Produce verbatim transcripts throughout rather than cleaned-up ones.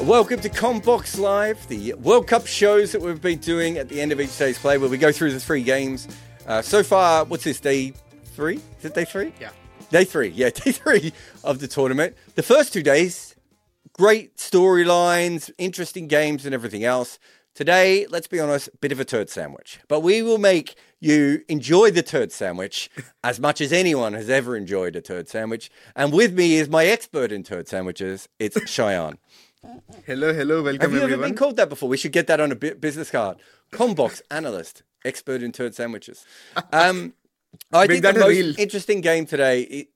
Welcome to Combox Live, the World Cup shows that we've been doing at the end of each day's play, where we go through the three games. Uh, so far, what's this, day three? Is it day three? Yeah. Day three, yeah, day three of the tournament. The first two days, great storylines, interesting games and everything else. Today, let's be honest, bit of a turd sandwich. But we will make you enjoy the turd sandwich as much as anyone has ever enjoyed a turd sandwich. And with me is my expert in turd sandwiches. It's Shayan. Hello, hello, welcome Have you everyone. ever been called that before? We should get that on a business card. Combox analyst, expert in turd sandwiches. Um, I Make think the that a most reel. interesting game today,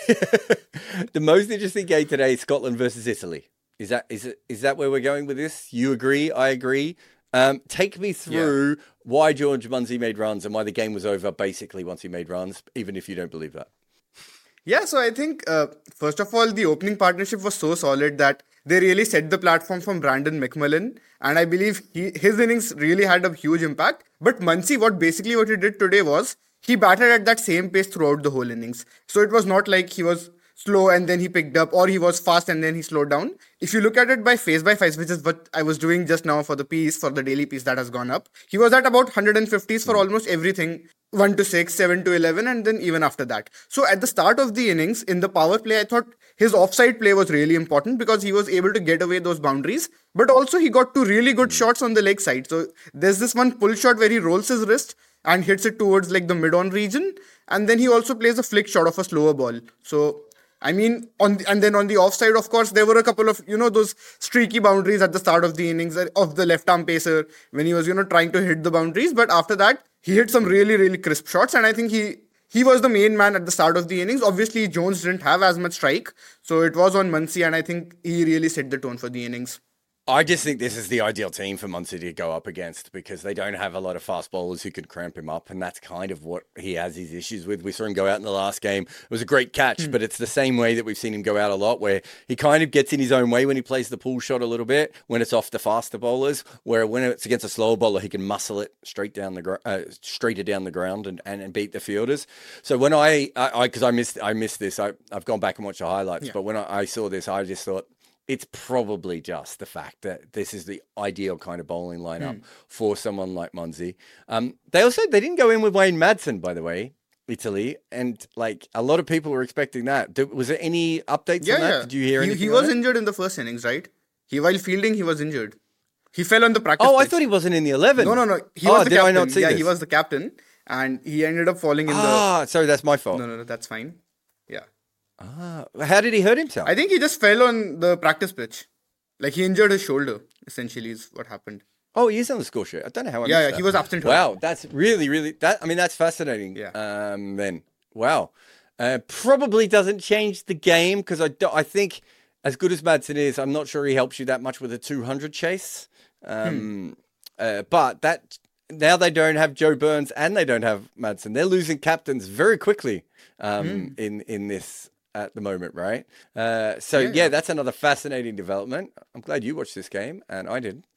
the most interesting game today is Scotland versus Italy. Is that is it? Is that where we're going with this? You agree? I agree. Um, take me through yeah. why George Munsey made runs and why the game was over basically once he made runs, even if you don't believe that. Yeah, so I think, uh, first of all, the opening partnership was so solid that they really set the platform from Brandon McMillan. And I believe he, his innings really had a huge impact. But Munsey, what basically what he did today was, he batted at that same pace throughout the whole innings. So it was not like he was slow and then he picked up, or he was fast and then he slowed down. If you look at it by phase by phase, which is what I was doing just now for the piece, for the daily piece that has gone up, he was at about one hundred fifties for almost everything, one to six, seven to eleven, and then even after that. So at the start of the innings, in the power play, I thought his offside play was really important because he was able to get away those boundaries, but also he got two really good shots on the leg side. So there's this one pull shot where he rolls his wrist and hits it towards like the mid-on region, and then he also plays a flick shot of a slower ball. So I mean, on the, and then on the offside, of course, there were a couple of, you know, those streaky boundaries at the start of the innings of the left-arm pacer when he was, you know, trying to hit the boundaries. But after that, he hit some really, really crisp shots. And I think he he was the main man at the start of the innings. Obviously, Jones didn't have as much strike. So it was on Munsey, and I think he really set the tone for the innings. I just think this is the ideal team for Munsey to go up against because they don't have a lot of fast bowlers who can cramp him up, and that's kind of what he has his issues with. We saw him go out in the last game. It was a great catch, mm. but it's the same way that we've seen him go out a lot, where he kind of gets in his own way when he plays the pull shot a little bit, when it's off the faster bowlers, where when it's against a slower bowler, he can muscle it straight down the gr- uh, straighter down the ground and, and, and beat the fielders. So when I, I, because I, I missed, I missed this, I, I've gone back and watched the highlights, yeah. but when I, I saw this, I just thought, it's probably just the fact that this is the ideal kind of bowling lineup mm. for someone like Munsey. Um, they also, they didn't go in with Wayne Madsen, by the way, Italy. And like a lot of people were expecting that. Did, was there any updates yeah, on that? Yeah. Did you hear he, anything? He was it? injured in the first innings, right? He While fielding, he was injured. He fell on the practice Oh, pitch. I thought he wasn't in the eleven. No, no, no. He oh, was the did captain. I not see yeah, this? he was the captain. And he ended up falling in ah, the... Ah, sorry, that's my fault. No, no, no, that's fine. Yeah. Ah, how did he hurt himself? I think he just fell on the practice pitch. Like he injured his shoulder, essentially, is what happened. Oh, he is on the score sheet. I don't know how I Yeah, missed yeah, that. he was absent. Wow, that's really, really, that. I mean, that's fascinating. Yeah. Um, then, wow. Uh, probably doesn't change the game because I, do, I think as good as Madsen is, I'm not sure he helps you that much with a two hundred chase. Um, hmm. uh, but that now they don't have Joe Burns and they don't have Madsen. They're losing captains very quickly um, hmm. in, in this at the moment, right? Uh, so, yeah, yeah, that's another fascinating development. I'm glad you watched this game, and I didn't.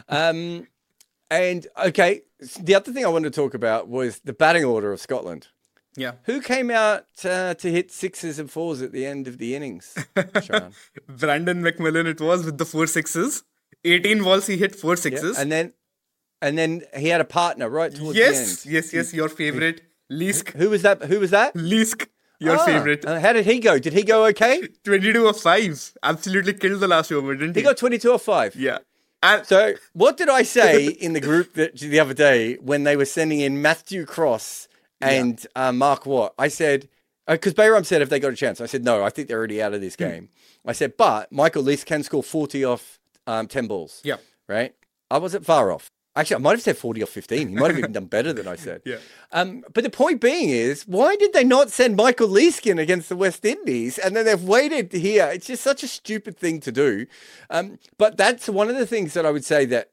Um, and, okay, the other thing I wanted to talk about was the batting order of Scotland. Yeah. Who came out uh, to hit sixes and fours at the end of the innings, Sean? Brandon McMillan, it was, with the four sixes. eighteen balls, he hit four sixes. Yeah, and then and then he had a partner right towards yes, the end. Yes, yes, your favorite, Leask. Who was that? Who was that? Leask. Your ah, favorite. Uh, how did he go? Did he go okay? twenty-two of five. Absolutely killed the last over, didn't he? He got twenty-two of five. Yeah. And so what did I say in the group that, the other day when they were sending in Matthew Cross and yeah. uh, Mark Watt? I said, because uh, Bayram said if they got a chance. I said, no, I think they're already out of this game. Mm. I said, but Michael Leask can score forty off um, ten balls. Yeah. Right? I wasn't far off. Actually, I might have said forty or fifteen. He might have even done better than I said. Yeah. Um, but the point being is, why did they not send Michael Leask in against the West Indies? And then they've waited here. It's just such a stupid thing to do. Um, but that's one of the things that I would say that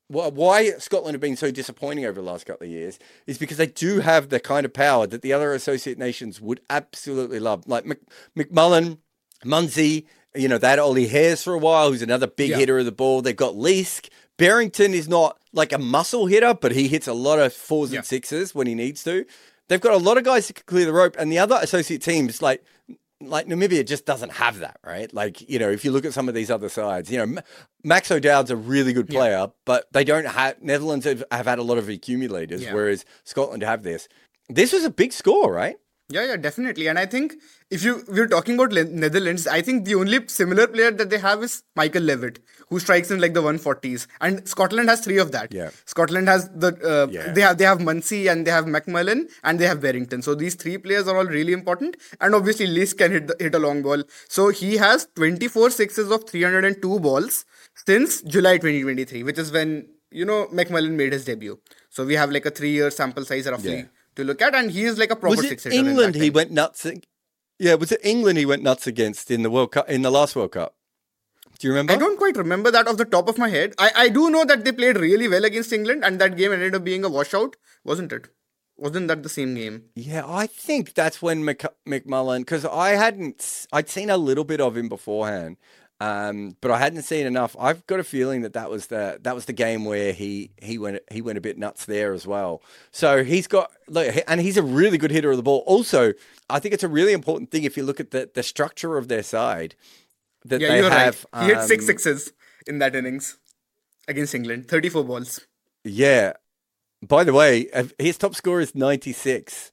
why Scotland have been so disappointing over the last couple of years is because they do have the kind of power that the other associate nations would absolutely love. Like Mc, McMullen, Munsey, you know, they had Ollie Hares for a while, who's another big yeah. hitter of the ball. They've got Leask. Barrington is not like a muscle hitter, but he hits a lot of fours yeah. and sixes when he needs to. They've got a lot of guys that can clear the rope, and the other associate teams, like like Namibia just doesn't have that, right? Like, you know, if you look at some of these other sides, you know, Max O'Dowd's a really good player, yeah. but they don't have, Netherlands have, have had a lot of accumulators, yeah. whereas Scotland have this. This was a big score, right? Yeah, yeah, definitely. And I think if you we're talking about Le- Netherlands, I think the only similar player that they have is Michael Levitt, who strikes in like the one forties. And Scotland has three of that. Yeah. Scotland has the uh, yeah. they have they have Muncie and they have McMullen and they have Berrington. So these three players are all really important. And obviously Lees can hit the, hit a long ball. So he has twenty-four sixes of three hundred two balls since July twenty twenty-three, which is when, you know, McMullen made his debut. So we have like a three-year sample size roughly. Yeah. to look at, and he is like a proper six hitter. Was it England he went nuts? Yeah, was it England he went nuts against in the World Cup, in the last World Cup? Do you remember? I don't quite remember that off the top of my head. I, I do know that they played really well against England, and that game ended up being a washout, wasn't it? Wasn't that the same game? Yeah, I think that's when Mc, McMullen, because I hadn't, I'd seen a little bit of him beforehand. Um, but I hadn't seen enough. I've got a feeling that that was the that was the game where he he went he went a bit nuts there as well. So he's got look, and he's a really good hitter of the ball. Also, I think it's a really important thing if you look at the the structure of their side that yeah, they you're have. Right. He um, hit six sixes in that innings against England, thirty-four balls. Yeah. By the way, his top score is ninety-six.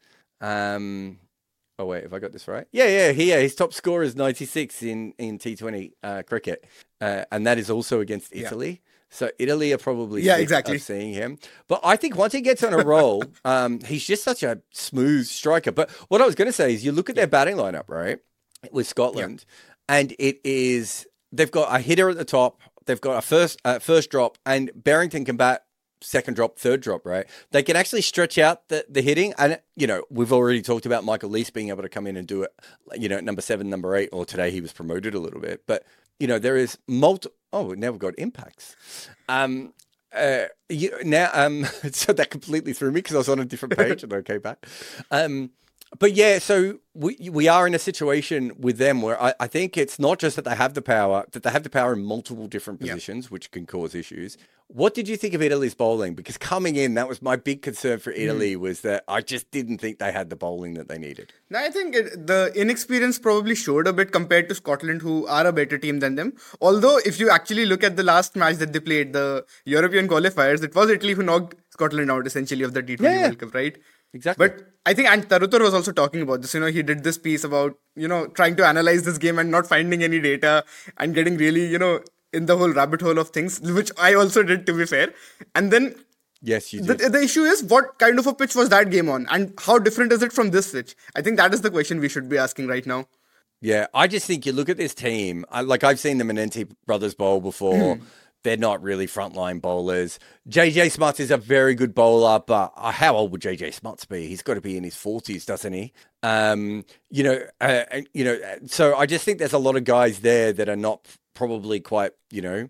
Um, Oh, wait, have I got this right? Yeah, yeah, he, yeah. His top score is ninety-six in, in T twenty uh, cricket. Uh, and that is also against Italy. Yeah. So Italy are probably yeah, exactly. of seeing him. But I think once he gets on a roll, um, he's just such a smooth striker. But what I was going to say is you look at their batting lineup, right, with Scotland, yeah. and it is, they've got a hitter at the top, they've got a first uh, first drop, and Berrington can bat second drop, third drop, right? They can actually stretch out the, the hitting. And, you know, we've already talked about Michael Lees being able to come in and do it, you know, number seven, number eight, or today he was promoted a little bit. But, you know, there is multi... Oh, now we've got impacts. Um, uh, you, now, um, so that completely threw me because I was on a different page and I came back. Um, but yeah, so we we are in a situation with them where I, I think it's not just that they have the power, that they have the power in multiple different positions, yep. which can cause issues. What did you think of Italy's bowling? Because coming in, that was my big concern for Italy, mm. was that I just didn't think they had the bowling that they needed. No, I think it, the inexperience probably showed a bit compared to Scotland, who are a better team than them. Although, if you actually look at the last match that they played, the European qualifiers, it was Italy who knocked Scotland out, essentially, of the T twenty yeah. World Cup, right? Exactly. But I think, and Tarutur was also talking about this, you know, he did this piece about, you know, trying to analyze this game and not finding any data and getting really, you know, in the whole rabbit hole of things, which I also did, to be fair. And then yes, you did. The, the issue is, what kind of a pitch was that game on? And how different is it from this pitch? I think that is the question we should be asking right now. Yeah, I just think you look at this team, I, like I've seen the Menenti brothers bowl before. Mm. They're not really frontline bowlers. J J Smuts is a very good bowler, but uh, how old would J J Smuts be? He's got to be in his forties, doesn't he? Um, you know, uh, you know. So I just think there's a lot of guys there that are not probably quite, you know,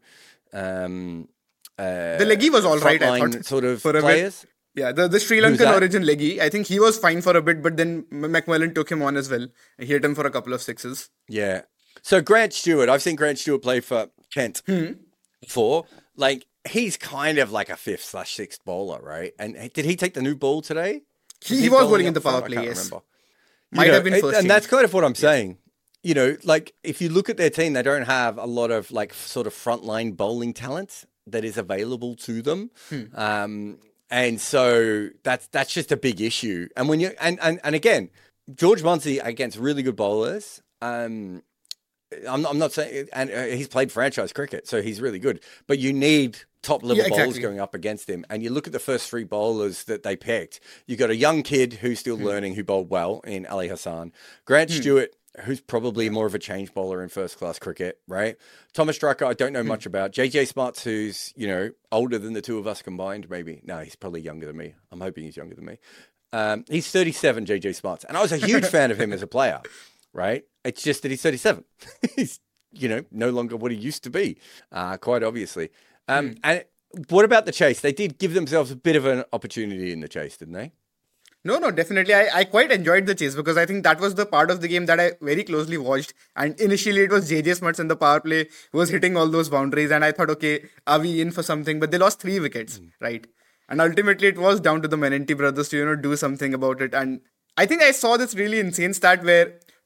um, uh, the Leggy was all right, I thought, sort of for a players. Bit. Yeah, the, the Sri Lankan origin Leggy, I think he was fine for a bit, but then McMullen took him on as well. He hit him for a couple of sixes. Yeah. So Grant Stewart, I've seen Grant Stewart play for Kent. Hmm. For like he's kind of like a fifth slash sixth bowler, right? And did he take the new ball today? He, he was bowling in the power play. Yes, remember. might you have know, been first. And that's kind of what I'm saying. Yeah. You know, like if you look at their team, they don't have a lot of like sort of frontline bowling talent that is available to them, hmm. um, and so that's that's just a big issue. And when you and and, and again, George Munsey against really good bowlers. Um, I'm not, I'm not saying, and uh, he's played franchise cricket, so he's really good. But you need top level yeah, bowlers exactly. going up against him. And you look at the first three bowlers that they picked. You got a young kid who's still hmm. learning, who bowled well in Ali Hassan. Grant hmm. Stewart, who's probably more of a change bowler in first class cricket, right? Thomas Drucker, I don't know hmm. much about. J J Smuts, who's, you know, older than the two of us combined, maybe. No, he's probably younger than me. I'm hoping he's younger than me. Um, he's thirty-seven, J J Smuts. And I was a huge fan of him as a player, right? It's just that he's thirty-seven. He's, you know, no longer what he used to be, uh, quite obviously. Um, mm. And what about the chase? They did give themselves a bit of an opportunity in the chase, didn't they? No, no, definitely. I, I quite enjoyed the chase because I think that was the part of the game that I very closely watched. And initially it was J J Smuts in the power play who was hitting all those boundaries. And I thought, okay, are we in for something? But they lost three wickets, mm. right? And ultimately it was down to the Menenti brothers to, you know, do something about it. And I think I saw this really insane stat where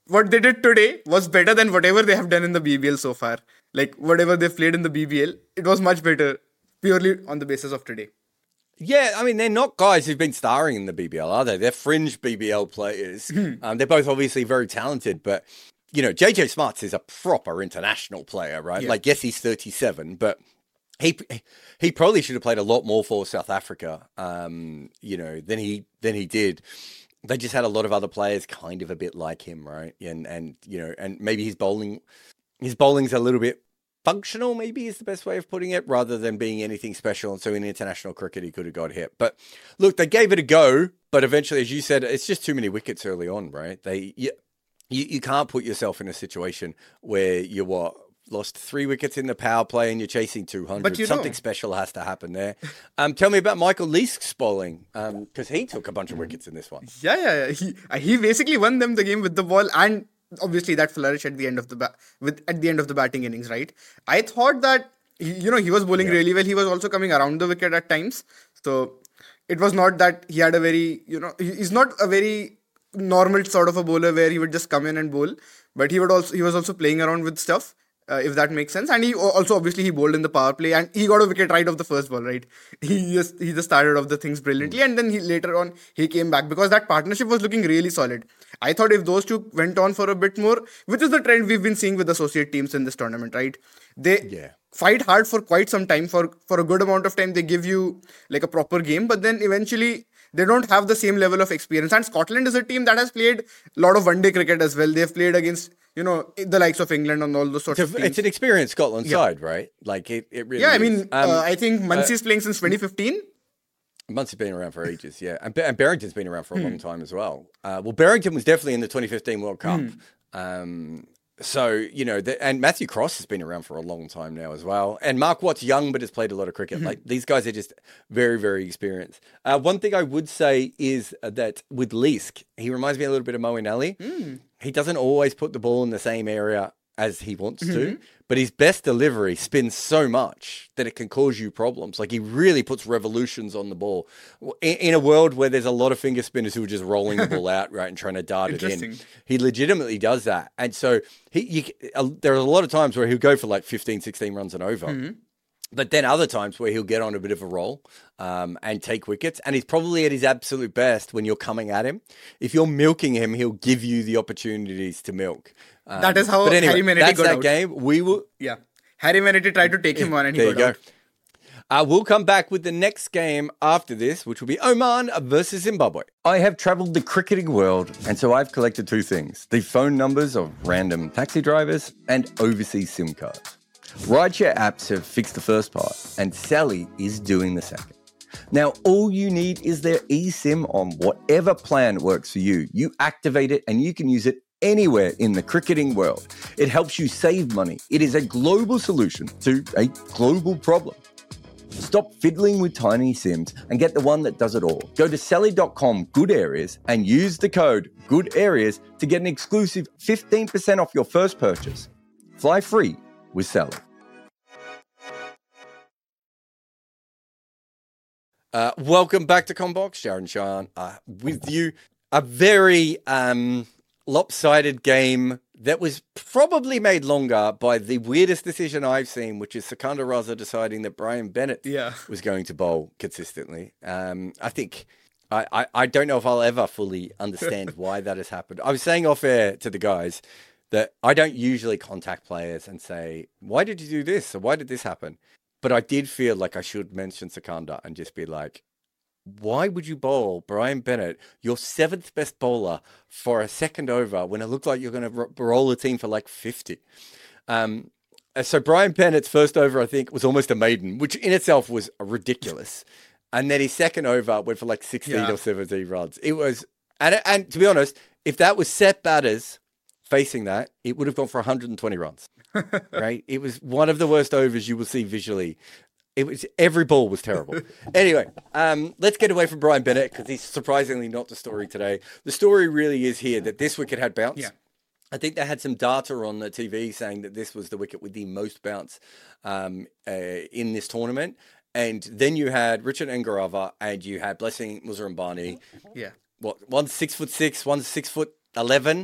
what they did today was better than whatever they have done in the B B L so far. Like whatever they've played in the B B L, it was much better purely on the basis of today. Yeah, I mean, they're not guys who've been starring in the B B L, are they? They're fringe B B L players. um, they're both obviously very talented, but, you know, J J Smarts is a proper international player, right? Yeah. Like, yes, he's thirty-seven, but he he probably should have played a lot more for South Africa, um, you know, than he than he did. They just had a lot of other players kind of a bit like him, right? And, and you know, and maybe his bowling, his bowling's a little bit functional, maybe is the best way of putting it, rather than being anything special. And so in international cricket, he could have got hit. But look, they gave it a go. But eventually, as you said, it's just too many wickets early on, right? They you, you, you can't put yourself in a situation where you what lost three wickets in the power play and you're chasing two hundred. But you Something know. special has to happen there. Um, tell me about Michael Leask's bowling, because he took a bunch of wickets in this one. Yeah, yeah, yeah. He uh, he basically won them the game with the ball, and obviously that flourish at the end of the ba- with at the end of the batting innings, right? I thought that he, you know he was bowling Yeah. really well. He was also coming around the wicket at times, so it was not that he had a very you know he- he's not a very normal sort of a bowler where he would just come in and bowl, but he would also he was also playing around with stuff. Uh, if that makes sense, and he al- also obviously he bowled in the power play, and he got a wicket right off the first ball. Right, he just he just started off the things brilliantly, and then he later on he came back because that partnership was looking really solid. I thought if those two went on for a bit more, which is the trend we've been seeing with associate teams in this tournament, right? They Yeah. fight hard for quite some time, for for a good amount of time. They give you like a proper game, but then eventually they don't have the same level of experience. And Scotland is a team that has played a lot of one-day cricket as well. They've played against, you know, the likes of England and all those sorts It's, of a, teams. it's an experienced Scotland Yeah. side, right? Like it, it really Yeah, I is. mean, Um, uh, I think Muncie's playing since twenty fifteen. Muncie's been around for ages, yeah. And, and Barrington's been around for a long Hmm. time as well. Uh, well, Barrington was definitely in the twenty fifteen World Cup. Um, so, you know, the, and Matthew Cross has been around for a long time now as well. And Mark Watt's young, but has played a lot of cricket. Like these guys are just very, very experienced. Uh, one thing I would say is that with Leask, he reminds me a little bit of Moeen Ali. He doesn't always put the ball in the same area as he wants to, but his best delivery spins so much that it can cause you problems. Like he really puts revolutions on the ball in, in a world where there's a lot of finger spinners who are just rolling the ball out, right, and trying to dart it in. Interesting. He legitimately does that. And so he, you, uh, there are a lot of times where he'll go for like fifteen, sixteen runs and over. But then other times where he'll get on a bit of a roll um, and take wickets. And he's probably at his absolute best when you're coming at him. If you're milking him, he'll give you the opportunities to milk. Um, That is how but anyway, Harry Menete that's got that out. game. We will. Yeah. Harry Menete tried to take him on and he There you got go. out. Uh, we'll come back with the next game after this, which will be Oman versus Zimbabwe. I have travelled the cricketing world, and so I've collected two things: the phone numbers of random taxi drivers and overseas SIM cards. Rideshare apps have fixed the first part, and Sally is doing the second. Now, all you need is their eSIM on whatever plan works for you. You activate it, and you can use it anywhere in the cricketing world. It helps you save money. It is a global solution to a global problem. Stop fiddling with tiny SIMs and get the one that does it all. Go to Sally dot com Good Areas and use the code Good Areas to get an exclusive fifteen percent off your first purchase. Fly free with Sally. Uh, welcome back to Combox, Sharon Shan, uh, with you. A very um, lopsided game that was probably made longer by the weirdest decision I've seen, which is Sikandar Raza deciding that Brian Bennett Yeah. was going to bowl consistently. Um, I think I, I, I don't know if I'll ever fully understand why that has happened. I was saying off air to the guys that I don't usually contact players and say, why did you do this? Or why did this happen? But I did feel like I should mention Sikandar and just be like, why would you bowl Brian Bennett, your seventh best bowler, for a second over when it looked like you're going to ro- roll a team for like fifty? Um, uh, so Brian Bennett's first over, I think, was almost a maiden, which in itself was ridiculous. And then his second over went for like sixteen Yeah. or seventeen runs. It was, and, and to be honest, if that was set batters facing that, it would have gone for one hundred twenty runs. Right? It was one of the worst overs you will see visually. It was every ball was terrible. Anyway, um, let's get away from Brian Bennett because he's surprisingly not the story today. The story really is here that this wicket had bounce. Yeah. I think they had some data on the T V saying that this was the wicket with the most bounce um, uh, in this tournament. And then you had Richard Ngarava and you had Blessing Muzarambani. Yeah. What, one's six foot six, one's six foot eleven.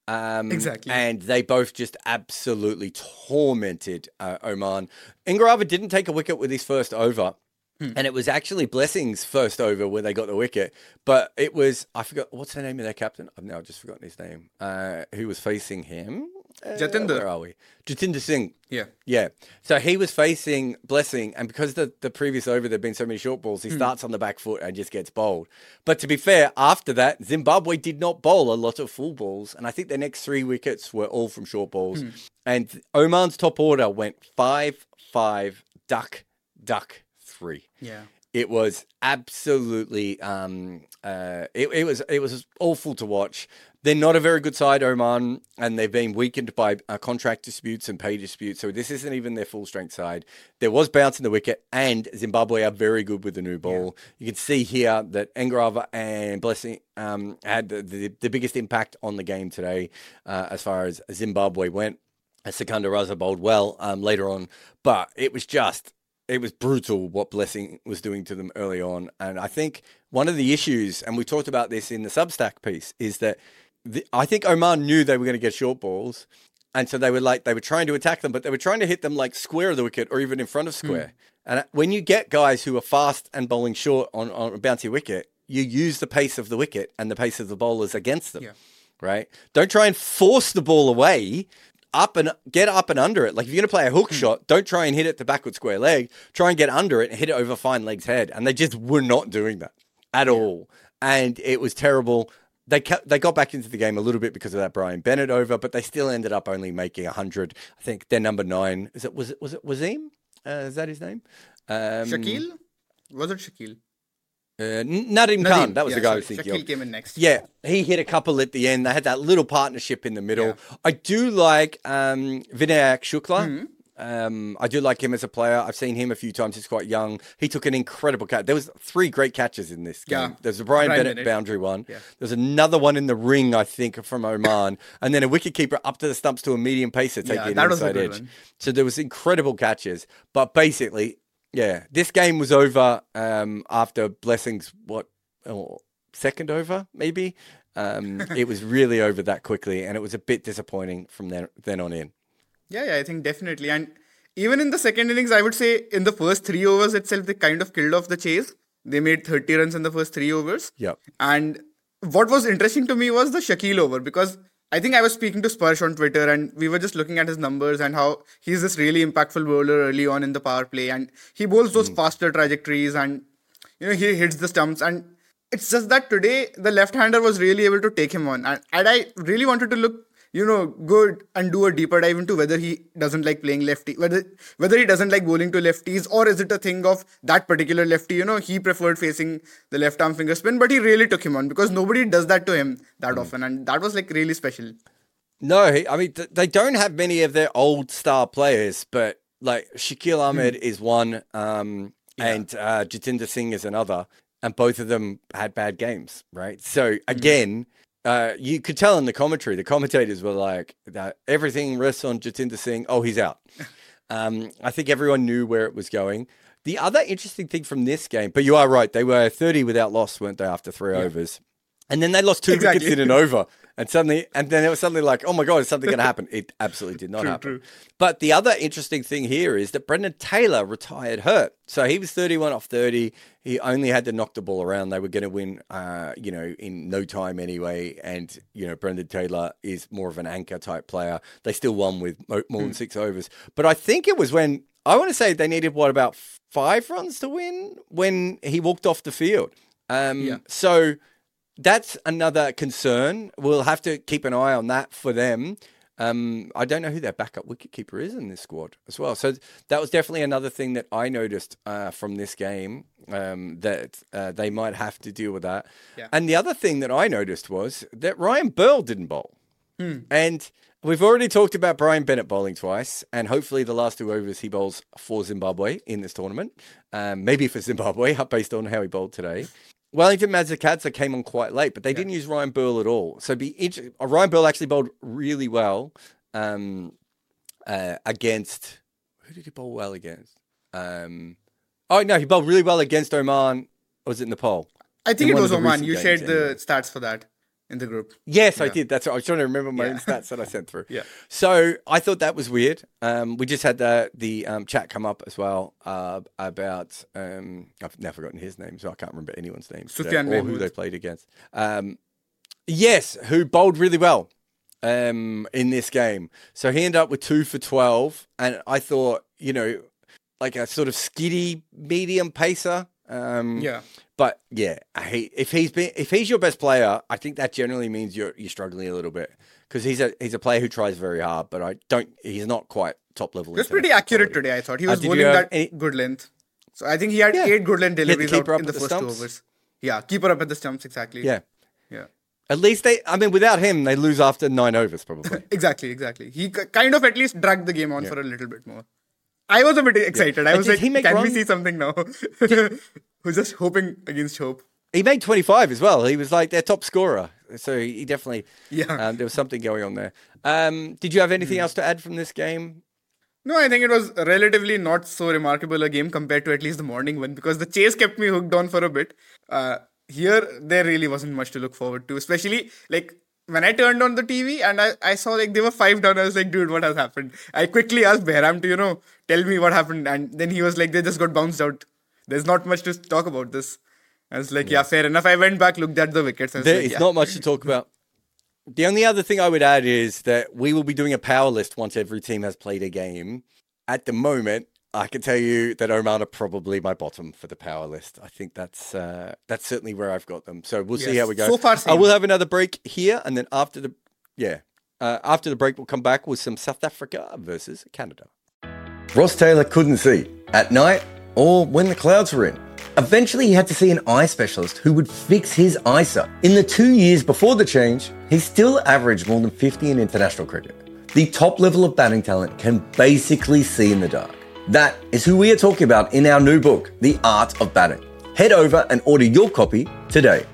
Um, Exactly. And they both just absolutely tormented uh, Oman. Ingrava didn't take a wicket with his first over. And it was actually Blessing's first over where they got the wicket. But it was, I forgot, what's the name of their captain? I've now just forgotten his name. Uh, who was facing him? Uh, Jatinder. Where are we? Jatinder Singh. Yeah. Yeah. So he was facing Blessing. And because the, the previous over, there'd been so many short balls, he starts on the back foot and just gets bowled. But to be fair, after that, Zimbabwe did not bowl a lot of full balls. And I think the next three wickets were all from short balls. And Oman's top order went five, five, duck, duck, three. Yeah. It was absolutely, um, uh, it, it was it was awful to watch. They're not a very good side, Oman, and they've been weakened by uh, contract disputes and pay disputes. So this isn't even their full strength side. There was bounce in the wicket, and Zimbabwe are very good with the new ball. Yeah. You can see here that Engrava and Blessing um, had the, the, the biggest impact on the game today uh, as far as Zimbabwe went. Sikandar Raza bowled well um, later on, but it was just... It was brutal what Blessing was doing to them early on. And I think one of the issues, and we talked about this in the Substack piece, is that the, I think Oman knew they were going to get short balls. And so they were like, they were trying to attack them, but they were trying to hit them like square of the wicket or even in front of square. Mm. And when you get guys who are fast and bowling short on, on a bouncy wicket, you use the pace of the wicket and the pace of the bowlers against them. Yeah. Right? Don't try and force the ball away. Up and get up and under it. Like if you're going to play a hook mm. shot, don't try and hit it the backward square leg. Try and get under it and hit it over fine leg's head. And they just were not doing that at yeah. all. And it was terrible. They kept, they got back into the game a little bit because of that Brian Bennett over, but they still ended up only making one hundred. I think they're number nine. Is it was it was it Wasim? Uh, is that his name? Um, Shakil? Was it Shakil? Uh, Nadim Khan, that was yeah, the guy sorry. I was thinking Shakil of. came in next. Yeah, he hit a couple at the end. They had that little partnership in the middle. Yeah. I do like um, Vinayak Shukla. Mm-hmm. Um, I do like him as a player. I've seen him a few times. He's quite young. He took an incredible catch. There was three great catches in this game. Yeah. There's a Brian, Brian Bennett, Bennett boundary one. Yeah. There's another one in the ring, I think, from Oman. And then a wicketkeeper up to the stumps to a medium pacer taking yeah, an inside edge. One. So there was incredible catches. But basically, yeah, this game was over um, after Blessing's, what, oh, second over, maybe? Um, it was really over that quickly, and it was a bit disappointing from then, then on in. Yeah, yeah, I think definitely. And even in the second innings, I would say in the first three overs itself, they kind of killed off the chase. They made thirty runs in the first three overs. Yeah. And what was interesting to me was the Shakil over, because I think I was speaking to Sparsh on Twitter and we were just looking at his numbers and how he's this really impactful bowler early on in the power play. And he bowls those mm. faster trajectories and, you know, he hits the stumps. And it's just that today the left-hander was really able to take him on. And, and I really wanted to look, you know, good and do a deeper dive into whether he doesn't like playing lefty, whether whether he doesn't like bowling to lefties, or is it a thing of that particular lefty, you know, he preferred facing the left arm finger spin, but he really took him on because nobody does that to him that mm. often. And that was like really special. No, I mean, th- they don't have many of their old star players, but like Shakil Ahmed mm. is one um, yeah. and uh, Jatinder Singh is another. And both of them had bad games, right? So again, mm. uh, you could tell in the commentary, the commentators were like, that everything rests on Jatinder Singh. Oh, he's out. um, I think everyone knew where it was going. The other interesting thing from this game, but you are right, they were thirty without loss, weren't they, after three yeah. overs? And then they lost two exactly. wickets in an over. And suddenly, and then it was suddenly like, oh my God, is something going to happen? It absolutely did not true, happen. True. But the other interesting thing here is that Brendan Taylor retired hurt. So he was thirty-one off thirty. He only had to knock the ball around. They were going to win, uh, you know, in no time anyway. And, you know, Brendan Taylor is more of an anchor type player. They still won with more than mm. six overs. But I think it was when, I want to say they needed, what, about five runs to win when he walked off the field. Um, yeah. So that's another concern. We'll have to keep an eye on that for them. Um, I don't know who their backup wicketkeeper is in this squad as well. So that was definitely another thing that I noticed uh, from this game, um, that uh, they might have to deal with that. Yeah. And the other thing that I noticed was that Ryan Burl didn't bowl. Hmm. And we've already talked about Brian Bennett bowling twice, and hopefully the last two overs he bowls for Zimbabwe in this tournament. Um, maybe for Zimbabwe, based on how he bowled today. Wellington Mazzacadze came on quite late, but they yeah. didn't use Ryan Burl at all. So be inter- uh, Ryan Burl actually bowled really well um, uh, against... Who did he bowl well against? Um, oh, no, he bowled really well against Oman. Or was it Nepal? I think it was Oman. You shared the anyway. stats for that. in the group. Yes, I Yeah. did. That's what I was trying to remember my Yeah. own stats that I sent through. Yeah. So I thought that was weird. Um, we just had the the um, chat come up as well uh, about um, I've now forgotten his name, so I can't remember anyone's name today, Sufyan or who Mahmood. they played against. Um, yes, who bowled really well um, in this game. So he ended up with two for twelve, and I thought, you know, like a sort of skiddy medium pacer. Um, Yeah. But yeah, he, if he's been if he's your best player, I think that generally means you're you're struggling a little bit because he's a he's a player who tries very hard, but I don't. He's not quite top level. He was pretty accurate today, I thought. He Uh, was did you bowling have that any- good length. So I think he had Yeah. eight good length He had the deliveries keeper out up in at the the first two stumps. overs. Yeah, keeper up at the stumps, exactly. Yeah, Yeah. at least they. I mean, without him, they lose after nine overs probably. Exactly, exactly. He k- kind of at least dragged the game on for a little bit more. I was a bit excited. I And was did like, he make can we runs? see something now? Who's just hoping against hope. He made twenty-five as well. He was like their top scorer, so he definitely. Yeah. Um, there was something going on there. Um, did you have anything else to add from this game? No, I think it was relatively not so remarkable a game compared to at least the morning one because the chase kept me hooked on for a bit. Uh, here, there really wasn't much to look forward to, especially like when I turned on the T V and I, I saw like they were five down. I was like, dude, what has happened? I quickly asked Behram to, you know, tell me what happened. And then he was like, they just got bounced out. There's not much to talk about this. I was like, yeah, fair enough. I went back, looked at the wickets. I was There like, is yeah. not much to talk about. The only other thing I would add is that we will be doing a power list once every team has played a game. At the moment, I can tell you that Oman are probably my bottom for the power list. I think that's uh, that's certainly where I've got them. So we'll see Yes. how we go. So far, I same. will have another break here, and then after the yeah, uh, after the break, we'll come back with some South Africa versus Canada. Ross Taylor couldn't see at night or when the clouds were in. Eventually, he had to see an eye specialist who would fix his eyesight. In the two years before the change, he still averaged more than fifty in international cricket. The top level of batting talent can basically see in the dark. That is who we are talking about in our new book, The Art of Batting. Head over and order your copy today.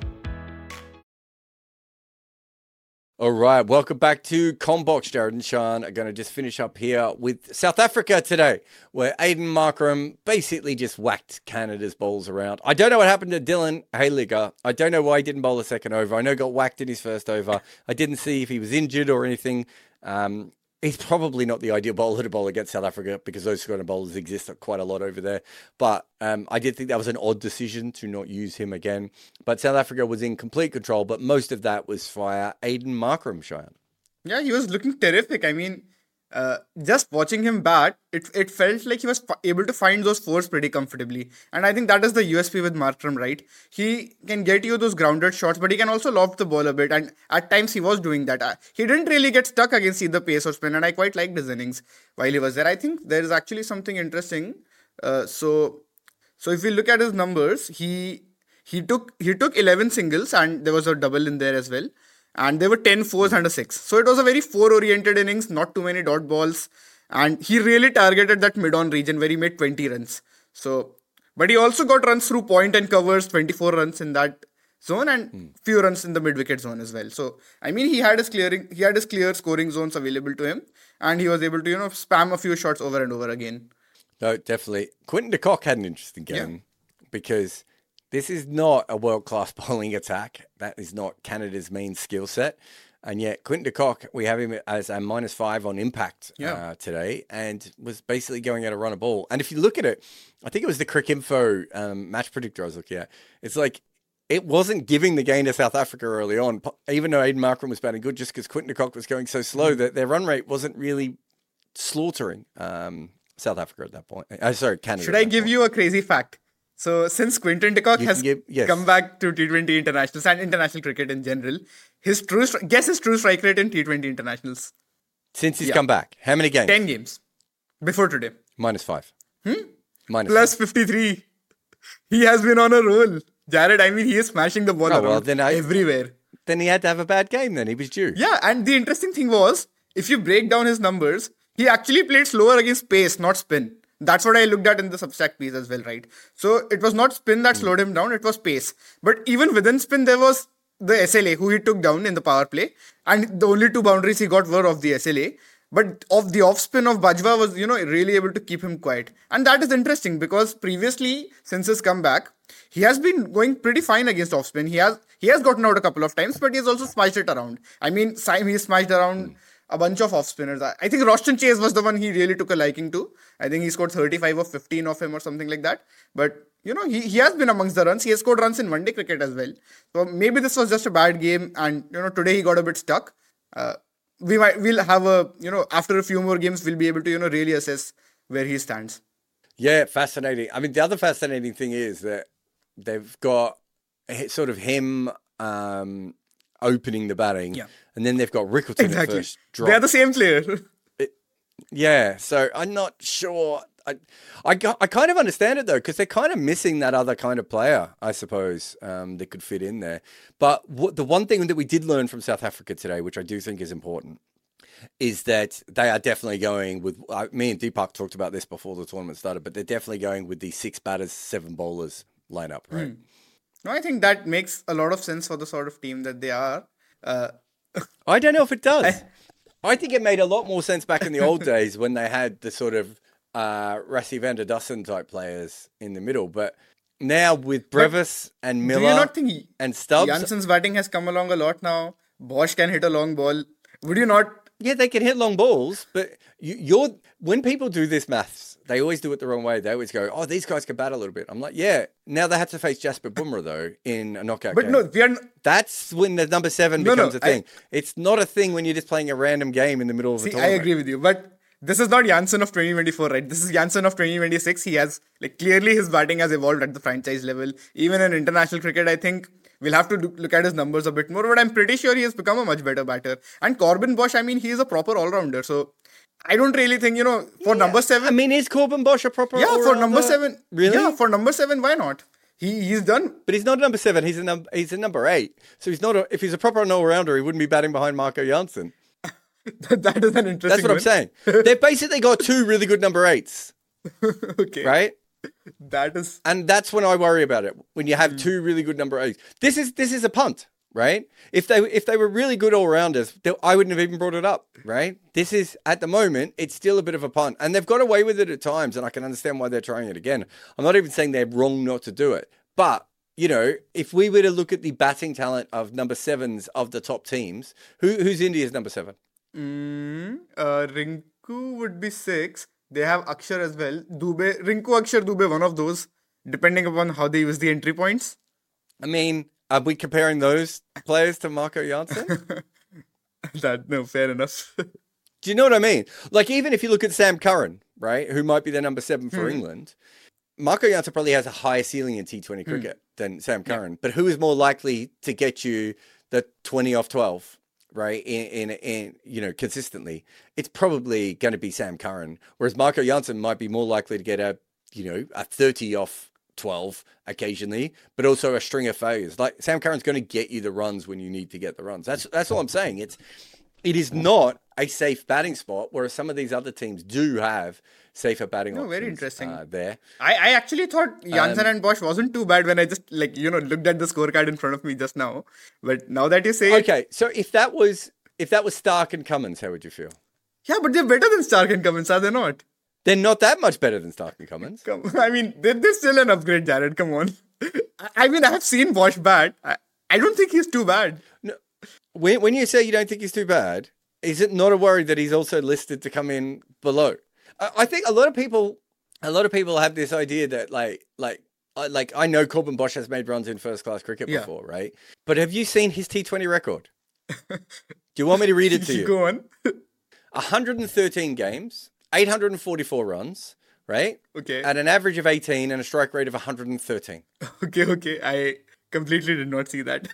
All right, welcome back to Combox. Jared and Sean are going to just finish up here with South Africa today, where Aiden Markram basically just whacked Canada's bowls around. I don't know what happened to Dylan Hayliger. I don't know why he didn't bowl a second over. I know he got whacked in his first over. I didn't see if he was injured or anything. Um, he's probably not the ideal bowler to bowl against South Africa because those kind of bowlers exist quite a lot over there. But um, I did think that was an odd decision to not use him again. But South Africa was in complete control, but most of that was via Aiden Markram, Cheyenne. Yeah, he was looking terrific. I mean, uh, just watching him bat, it it felt like he was f- able to find those fours pretty comfortably. And I think that is the U S P with Markram, right? He can get you those grounded shots, but he can also loft the ball a bit. And at times he was doing that. Uh, he didn't really get stuck against either pace or spin, and I quite liked his innings while he was there. I think there is actually something interesting. Uh, so, so if we look at his numbers, he he took he took eleven singles, and there was a double in there as well. And there were ten fours and a six. So it was a very four-oriented innings, not too many dot balls. And he really targeted that mid-on region where he made twenty runs. So, but he also got runs through point and covers, twenty-four runs in that zone and Mm. few runs in the mid-wicket zone as well. So, I mean, he had his clearing, he had his clear scoring zones available to him. And he was able to, you know, spam a few shots over and over again. No, definitely. Quinton de Kock had an interesting game because this is not a world-class bowling attack. That is not Canada's main skill set. And yet, Quinton de Kock, we have him as a minus five on impact Yeah. uh, today and was basically going at a run of ball. And if you look at it, I think it was the Crick Info um, match predictor I was looking at. It's like it wasn't giving the gain to South Africa early on, even though Aiden Markram was batting good, just because Quinton de Kock was going so slow that their run rate wasn't really slaughtering um, South Africa at that point. Uh, sorry, Canada. Should I give you a crazy fact? So since Quinton de Kock You has can give- yes. come back to T twenty internationals and international cricket in general, his true stri- guess his true strike rate in T twenty internationals. Since he's Yeah. come back, how many games? ten games before today. Minus five. Hmm? Minus Plus five. fifty-three. He has been on a roll. Jared, I mean, he is smashing the ball Oh, around well, then I- everywhere. Then he had to have a bad game then. He was due. Yeah, and the interesting thing was, if you break down his numbers, he actually played slower against pace, not spin. That's what I looked at in the Substack piece as well, right? So it was not spin that slowed him down, it was pace. But even within spin, there was the S L A who he took down in the power play. And the only two boundaries he got were of the S L A. But of the off spin of Bajwa was, you know, really able to keep him quiet. And that is interesting because previously, since his comeback, he has been going pretty fine against off spin. He has He has gotten out a couple of times, but he's also smashed it around. I mean, Syme, he smashed around a bunch of off spinners. I I think Roshan Chase was the one he really took a liking to. I think he scored thirty-five or fifteen of him or something like that. But, you know, he, he has been amongst the runs. He has scored runs in one day cricket as well. So maybe this was just a bad game. And, you know, today he got a bit stuck. Uh, we might, we'll have a, you know, after a few more games, we'll be able to, you know, really assess where he stands. Yeah, fascinating. I mean, the other fascinating thing is that they've got sort of him um, opening the batting, Yeah. and then they've got Rickleton Exactly. at first drop. They're the same player. Yeah, so I'm not sure. I, I, got- I kind of understand it though, because they're kind of missing that other kind of player, I suppose, um, that could fit in there. But what, the one thing that we did learn from South Africa today, which I do think is important, is that they are definitely going with. Uh, me and Deepak talked about this before the tournament started, but they're definitely going with the six batters, seven bowlers lineup, right? No, I think that makes a lot of sense for the sort of team that they are. Uh, I don't know if it does. I think it made a lot more sense back in the old days when they had the sort of uh, Rassie van der Dussen type players in the middle. But now with Brevis and do Miller you not think and Stubbs, Jansen's batting has come along a lot now? Bosch can hit a long ball. Would you not? yeah, they can hit long balls. But you, you're when people do this maths, they always do it the wrong way. They always go, "Oh, these guys can bat a little bit." I'm like, "Yeah." Now they had to face Jasper Bumrah though in a knockout But game. no, we are. That's when the number seven No, no, becomes a I- thing. It's not a thing when you're just playing a random game in the middle of a See, I tournament. agree with you, but this is not Jansen of twenty twenty-four, right? This is Jansen of twenty twenty-six. He has, like, clearly his batting has evolved at the franchise level. Even in international cricket, I think we'll have to do, look at his numbers a bit more, but I'm pretty sure he has become a much better batter. And Corbin Bosch, I mean, he is a proper all-rounder, so I don't really think, you know, for number seven. I mean, is Corbin Bosch a proper? yeah, for number all-rounder? seven. Really? Yeah, for number seven, why not? He He's done. But he's not a number seven. He's a number. He's a number eight. So he's not. A, if he's a proper all-rounder, he wouldn't be batting behind Marco Janssen. That is an interesting That's what I'm one. saying. They've basically got two really good number eights, Okay. right? That is. And that's when I worry about it. When you have two really good number eights, this is this is a punt, right? If they if they were really good all-rounders, they, I wouldn't have even brought it up, right? This is at the moment, it's still a bit of a punt, and they've got away with it at times, and I can understand why they're trying it again. I'm not even saying they're wrong not to do it, but you know, if we were to look at the batting talent of number sevens of the top teams, who who's India's number seven? Mm, uh, Rinku would be six. They have Akshar as well. Dubey, Rinku, Akshar, Dubey, one of those, depending upon how they use the entry points. I mean, are we comparing those players to Marco Janssen? That no, fair enough. Do you know what I mean? Like, even if you look at Sam Curran, right, who might be the number seven for England, Marco Janssen probably has a higher ceiling in T twenty cricket than Sam Curran. But who is more likely to get you the twenty off twelve, right, in, in, in you know, consistently? It's probably going to be Sam Curran. Whereas Marco Janssen might be more likely to get a, you know, a thirty off twelve occasionally, but also a string of failures. Like, Sam Curran's going to get you the runs when you need to get the runs. That's that's all I'm saying. It's it is not a safe batting spot, whereas some of these other teams do have safer batting No, options. very interesting. Uh, there. I, I actually thought Janssen Um, and Bosch wasn't too bad when I just, like, you know, looked at the scorecard in front of me just now. But now that you say it, Okay, so if that was if that was Stark and Cummins, how would you feel? yeah, but they're better than Stark and Cummins, are they not? They're not that much better than Stark and Cummins. Come, I mean, they're, they're still an upgrade, Jared. Come on. I, I mean, I have seen Bosch bat. I, I don't think he's too bad. When when you say you don't think he's too bad, is it not a worry that he's also listed to come in below? I, I think a lot of people, a lot of people have this idea that like like. I- Like I know Corbin Bosch has made runs in first class cricket Yeah. before, right? But have you seen his T twenty record? Do you want me to read it to you? Go on. one hundred thirteen games, eight hundred forty-four runs, right? Okay. At an average of eighteen and a strike rate of one hundred thirteen. Okay, okay. I completely did not see that.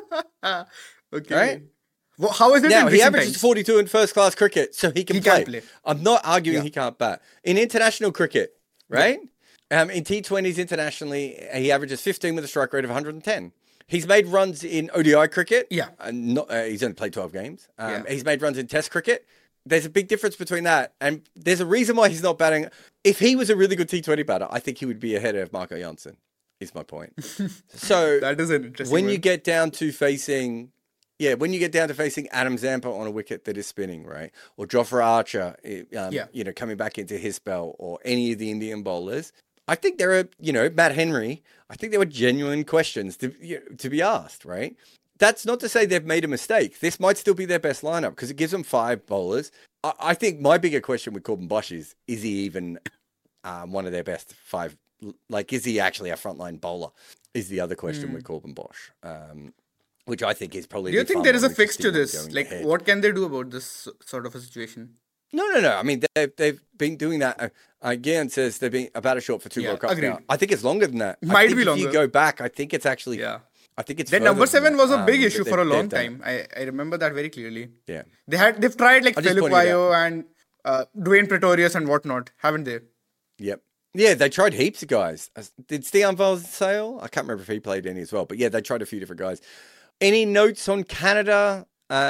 Okay. Right? Well, how is it Now, in he recent averages times? forty-two in first class cricket, so he can, He play. can play. I'm not arguing Yeah. he can't bat. In international cricket, right? Um, in T twenties internationally, he averages fifteen with a strike rate of one hundred ten. He's made runs in O D I cricket. Yeah. And not, uh, he's only played twelve games. Um, Yeah. He's made runs in Test cricket. There's a big difference between that. And there's a reason why he's not batting. If he was a really good T twenty batter, I think he would be ahead of Marco Janssen, is my point. So That is an interesting when one. you get down to facing, yeah, when you get down to facing Adam Zampa on a wicket that is spinning, right, or Jofra Archer, eh, um, Yeah. you know, coming back into his spell, or any of the Indian bowlers, I think there are, you know, Matt Henry, I think there were genuine questions to, you know, to be asked, right? That's not to say they've made a mistake. This might still be their best lineup because it gives them five bowlers. I, I think my bigger question with Corbin Bosch is, is he even um, one of their best five? Like, is he actually a frontline bowler? Is the other question mm. with Corbin Bosch, um, which I think is probably. Do you think there is a fix to this? Like, ahead. What can they do about this sort of a situation? No, no, no. I mean, they've, they've been doing that. Uh, again, says they've been about a short for two yeah, World Cups agreed. now. I think it's longer than that. Might I think be if longer. you go back, I think it's actually. Yeah. I think it's. Their number seven was a big um, issue for a long time. I, I remember that very clearly. Yeah. They had they've tried like Philip Vayo and uh, Dwayne Pretorius and whatnot, haven't they? Yep. Yeah, they tried heaps of guys. Did Stian Valsale? I can't remember if he played any as well, but yeah, they tried a few different guys. Any notes on Canada?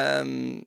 Um,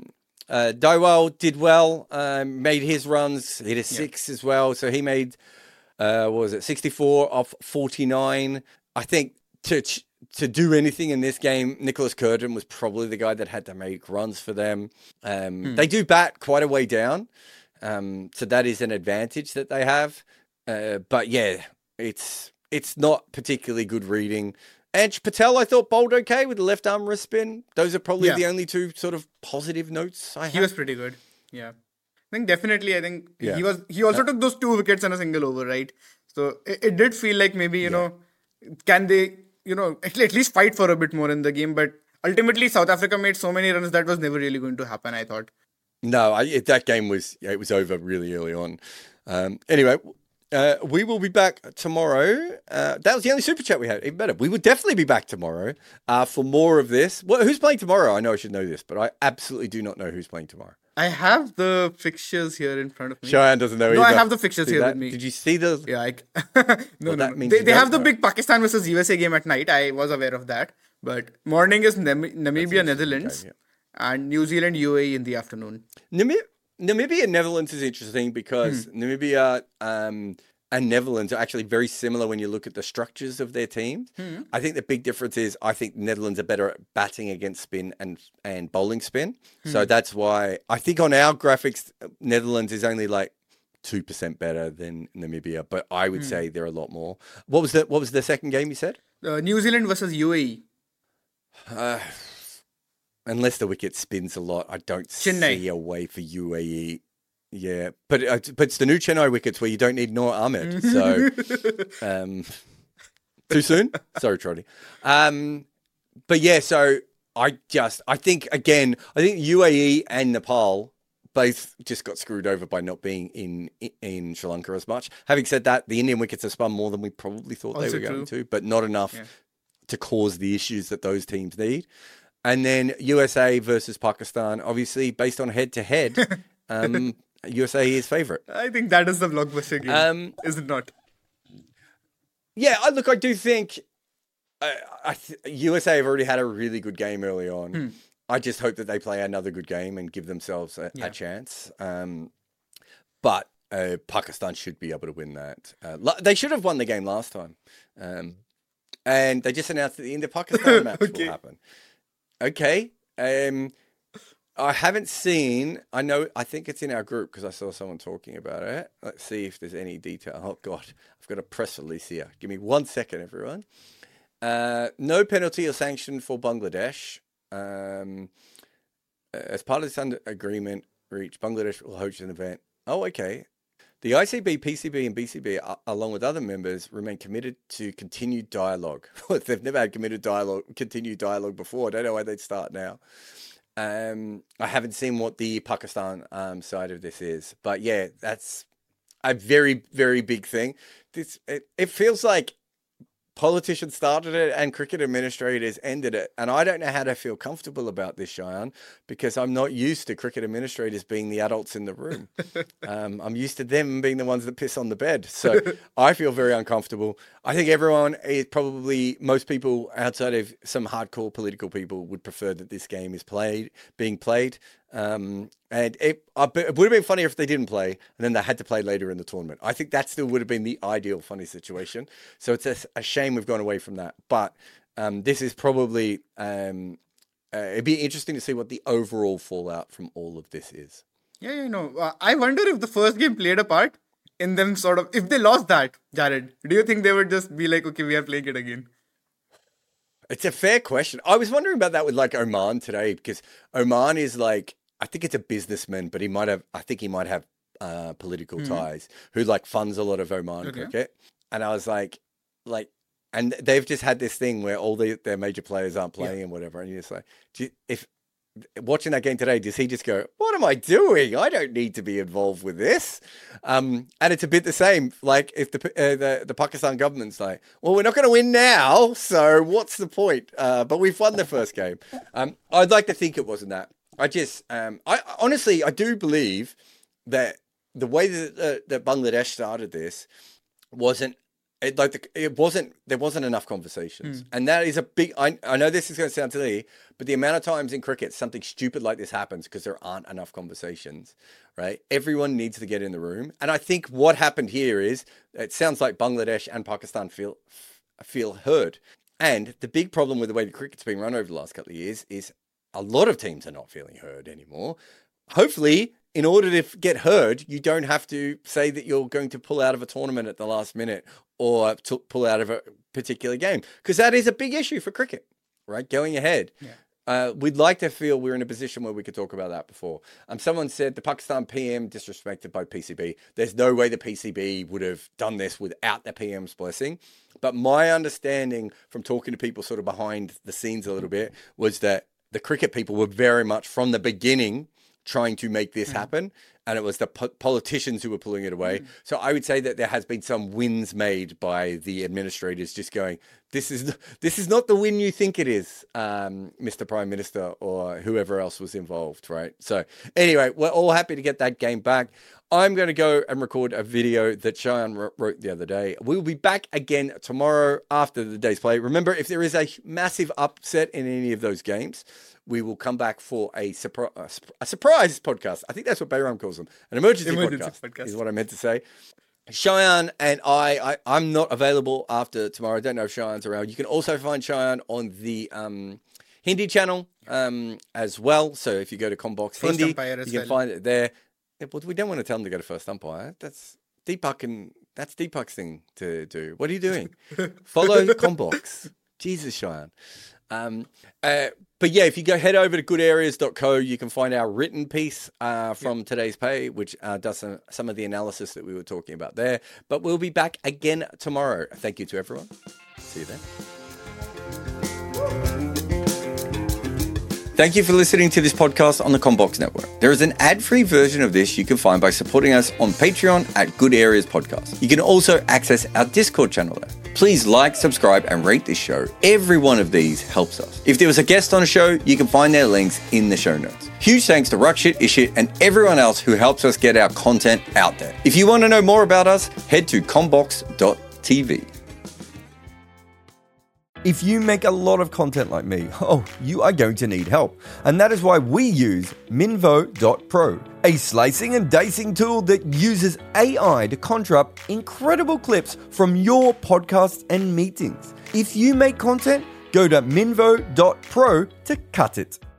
uh, Dywell did well, um, made his runs, hit a six yeah. as well. So he made, uh, what was it, sixty-four off forty-nine. I think to to do anything in this game, Nicholas Curtin was probably the guy that had to make runs for them. Um, hmm. They do bat quite a way down, um, so that is an advantage that they have. Uh, but yeah, it's it's not particularly good reading. Ansh Patel, I thought bowled okay with the left arm wrist spin. Those are probably yeah. the only two sort of positive notes I have. He was pretty good. Yeah, I think definitely. I think yeah. he was. He also uh, took those two wickets and a single over, right? So it, it did feel like maybe you yeah. know, can they you know at, at least fight for a bit more in the game? But ultimately, South Africa made so many runs that was never really going to happen. I thought. No, I, that game was yeah, it was over really early on. Um, anyway. Uh, we will be back tomorrow. Uh, that was the only super chat we had. Even better. We will definitely be back tomorrow uh, for more of this. Well, who's playing tomorrow? I know I should know this, but I absolutely do not know who's playing tomorrow. I have the fixtures here in front of me. Cheyenne doesn't know no, either. I have the fixtures see here that? with me. Did you see the... Yeah, I... no, well, no, no. They, they have the big Pakistan versus U S A game at night. I was aware of that. But morning is Nam- Namibia, Netherlands, game, yeah. and New Zealand, U A E in the afternoon. Namib- Namibia, Netherlands is interesting because hmm. Namibia... Um, and Netherlands are actually very similar when you look at the structures of their teams. Hmm. I think the big difference is I think Netherlands are better at batting against spin and, and bowling spin. Hmm. So that's why I think on our graphics, Netherlands is only like two percent better than Namibia, but I would hmm. say they're a lot more. What was the, what was the second game you said? Uh, New Zealand versus U A E. Uh, unless the wicket spins a lot, I don't Chennai. see a way for U A E. Yeah, but uh, but it's the new Chennai wickets where you don't need Noor Ahmed. So, um, too soon? Sorry, Trotty. Um, but yeah, so I just, I think, again, I think U A E and Nepal both just got screwed over by not being in in Sri Lanka as much. Having said that, the Indian wickets have spun more than we probably thought also they were true. going to, but not enough yeah. to cause the issues that those teams need. And then U S A versus Pakistan, obviously based on head-to-head, um, U S A is favourite. I think that is the blockbuster game, um, is it not? Yeah, I, look, I do think uh, I th- U S A have already had a really good game early on. Hmm. I just hope that they play another good game and give themselves a, yeah. a chance. Um, but uh, Pakistan should be able to win that. Uh, they should have won the game last time. Um, and they just announced that the India-Pakistan match okay. will happen. Okay. Um, I haven't seen, I know, I think it's in our group because I saw someone talking about it. Let's see if there's any detail. Oh, God, I've got a press release here. Give me one second, everyone. Uh, no penalty or sanction for Bangladesh. Um, as part of this under agreement reached, Bangladesh will host an event. Oh, okay. The I C B, P C B, and B C B, uh, along with other members, remain committed to continued dialogue. They've never had committed dialogue, continued dialogue before. I don't know why they'd start now. Um, I haven't seen what the Pakistan um, side of this is, but yeah, that's a very, very big thing. This it, it feels like politicians started it and cricket administrators ended it, and I don't know how to feel comfortable about this, Cheyenne, because I'm not used to cricket administrators being the adults in the room. um, I'm used to them being the ones that piss on the bed, so I feel very uncomfortable. I think everyone is probably, most people outside of some hardcore political people would prefer that this game is played, being played. Um, and it, it would have been funnier if they didn't play and then they had to play later in the tournament. I think that still would have been the ideal funny situation. So it's a, a shame we've gone away from that. But um, this is probably, um, uh, it'd be interesting to see what the overall fallout from all of this is. Yeah, you know, uh, I wonder if the first game played a part in them sort of, if they lost that, Jared, do you think they would just be like, okay, we are playing it again? It's a fair question. I was wondering about that with like Oman today, because Oman is like, I think it's a businessman, but he might have, I think he might have uh, political mm-hmm. ties, who like funds a lot of Oman okay. cricket. And I was like, like, and they've just had this thing where all the, their major players aren't playing yeah. and whatever. And you're just like, do you, if watching that game today, does he just go, what am I doing? I don't need to be involved with this. Um, and it's a bit the same. Like if the, uh, the, the Pakistan government's like, well, we're not going to win now. So what's the point? Uh, but we've won the first game. Um, I'd like to think it wasn't that. I just, um, I honestly, I do believe that the way that, uh, that Bangladesh started this wasn't, It, like the, it wasn't, there wasn't enough conversations. Mm. And that is a big, I, I know this is going to sound silly, but the amount of times in cricket, something stupid like this happens because there aren't enough conversations, right? Everyone needs to get in the room. And I think what happened here is, it sounds like Bangladesh and Pakistan feel, feel heard. And the big problem with the way the cricket's been run over the last couple of years is a lot of teams are not feeling heard anymore. Hopefully, in order to get heard, you don't have to say that you're going to pull out of a tournament at the last minute or to pull out of a particular game, because that is a big issue for cricket, right? Going ahead. Yeah. Uh, we'd like to feel we're in a position where we could talk about that before. Um, someone said the Pakistan P M disrespected by P C B. There's no way the P C B would have done this without the P M's blessing. But my understanding from talking to people sort of behind the scenes a little bit was that the cricket people were very much from the beginning trying to make this happen, and it was the po- politicians who were pulling it away. Mm. So I would say that there has been some wins made by the administrators just going, this is this is not the win you think it is, um, Mister Prime Minister or whoever else was involved, right? So anyway, we're all happy to get that game back. I'm going to go and record a video that Cheyenne wrote the other day. We'll be back again tomorrow after the day's play. Remember, if there is a massive upset in any of those games, we will come back for a, surpri- a surprise podcast. I think that's what Bayram calls them. An emergency, emergency podcast, podcast is what I meant to say. Cheyenne and I, I, I'm not available after tomorrow. I don't know if Cheyenne's around. You can also find Cheyenne on the um, Hindi channel um, as well. So if you go to Combox First Hindi, you can well. find it there. Yeah, but we don't want to tell them to go to First Umpire. That's Deepak and that's Deepak's thing to do. What are you doing? Follow Combox. Jesus, Cheyenne. Um, uh, but yeah, if you go head over to good areas dot co, you can find our written piece uh, from yeah. today's pay, which uh, does some, some of the analysis that we were talking about there. But we'll be back again tomorrow. Thank you to everyone. See you then. Thank you for listening to this podcast on the Combox Network. There is an ad-free version of this you can find by supporting us on Patreon at Good Areas Podcast. You can also access our Discord channel there. Please like, subscribe, and rate this show. Every one of these helps us. If there was a guest on a show, you can find their links in the show notes. Huge thanks to Rakshit, Ishit, and everyone else who helps us get our content out there. If you want to know more about us, head to combox dot t v. If you make a lot of content like me, oh, you are going to need help. And that is why we use Minvo dot pro, a slicing and dicing tool that uses A I to conjure up incredible clips from your podcasts and meetings. If you make content, go to Minvo dot pro to cut it.